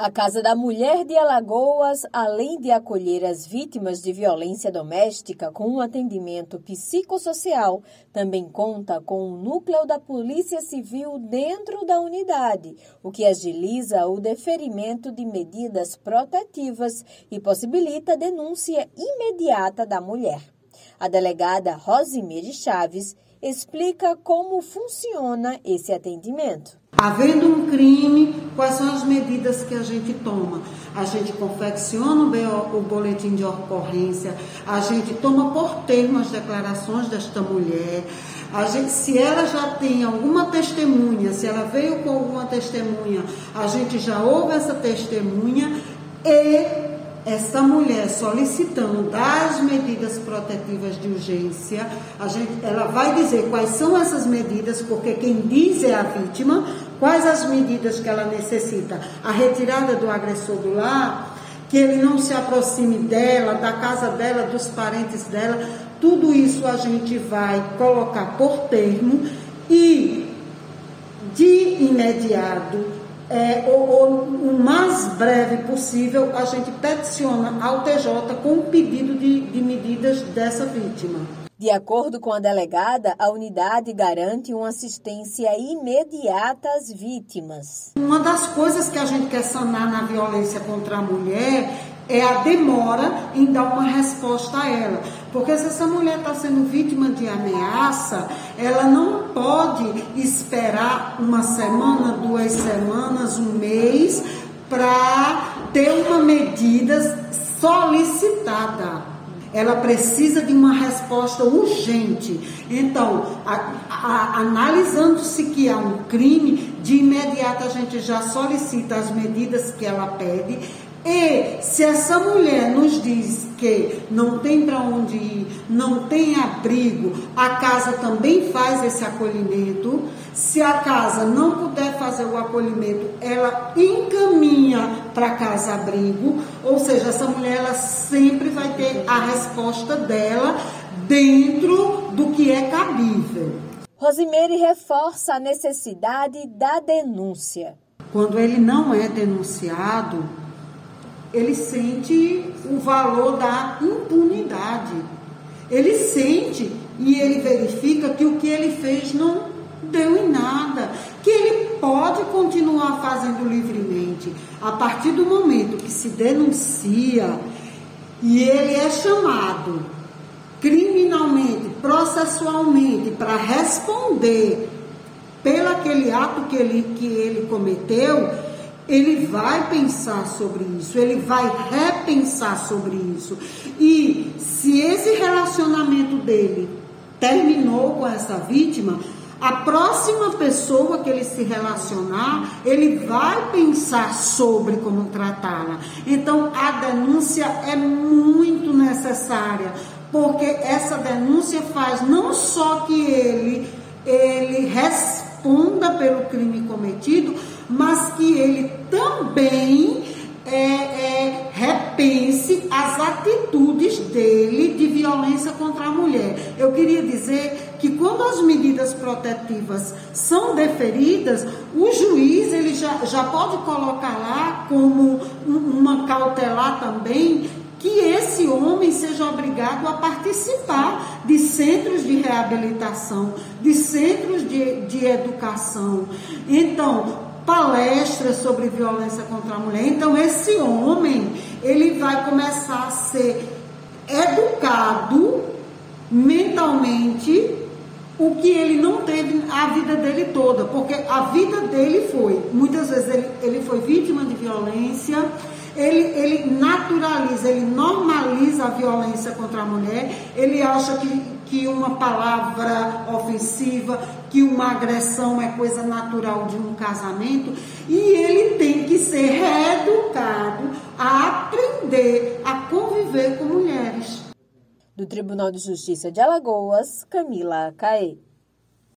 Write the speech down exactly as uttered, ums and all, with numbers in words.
A Casa da Mulher de Alagoas, além de acolher as vítimas de violência doméstica com um atendimento psicossocial, também conta com um núcleo da Polícia Civil dentro da unidade, o que agiliza o deferimento de medidas protetivas e possibilita a denúncia imediata da mulher. A delegada Rosimere Chaves explica como funciona esse atendimento. Havendo um crime, quais são as medidas que a gente toma? A gente confecciona o boletim de ocorrência, a gente toma por termo as declarações desta mulher, a gente, se ela já tem alguma testemunha, se ela veio com alguma testemunha, a gente já ouve essa testemunha e essa mulher solicitando das medidas protetivas de urgência, a gente, ela vai dizer quais são essas medidas, porque quem diz é a vítima, quais as medidas que ela necessita. A retirada do agressor do lar, que ele não se aproxime dela, da casa dela, dos parentes dela, tudo isso a gente vai colocar por termo e, de imediato, É, ou, ou o mais breve possível, a gente peticiona ao T J com o pedido de, de medidas dessa vítima. De acordo com a delegada, a unidade garante uma assistência imediata às vítimas. Uma das coisas que a gente quer sanar na violência contra a mulher é a demora em dar uma resposta a ela. Porque se essa mulher está sendo vítima de ameaça, ela não pode esperar uma semana, duas semanas, um mês, para ter uma medida solicitada. Ela precisa de uma resposta urgente. Então, a, a, analisando-se que há um crime, de imediato a gente já solicita as medidas que ela pede. E se essa mulher nos diz que não tem para onde ir, não tem abrigo, a casa também faz esse acolhimento. Se a casa não puder fazer o acolhimento, ela encaminha para a casa abrigo. Ou seja, essa mulher ela sempre vai ter a resposta dela dentro do que é cabível. Rosimere reforça a necessidade da denúncia. Quando ele não é denunciado, ele sente o valor da impunidade. Ele sente e ele verifica que o que ele fez não deu em nada, que ele pode continuar fazendo livremente. A partir do momento que se denuncia e ele é chamado criminalmente, processualmente, para responder pelo aquele ato que ele, que ele cometeu, ele vai pensar sobre isso, ele vai repensar sobre isso. E se esse relacionamento dele terminou com essa vítima, a próxima pessoa que ele se relacionar, ele vai pensar sobre como tratá-la. Então, a denúncia é muito necessária, porque essa denúncia faz não só que ele, ele responda pelo crime cometido, mas que ele também é, é, repense as atitudes dele de violência contra a mulher. Eu queria dizer que quando as medidas protetivas são deferidas, o juiz ele já, já pode colocar lá como uma cautelar também que esse homem seja obrigado a participar de centros de reabilitação, de centros de, de educação. Então, palestras sobre violência contra a mulher. Então, esse homem, ele vai começar a ser educado mentalmente, o que ele não teve a vida dele toda, porque a vida dele foi, muitas vezes ele, ele foi vítima de violência, ele, ele naturaliza, ele normaliza a violência contra a mulher, ele acha que, que uma palavra ofensiva, que uma agressão é coisa natural de um casamento, e ele tem que ser reeducado a aprender a conviver com mulheres. Do Tribunal de Justiça de Alagoas, Camila Caê.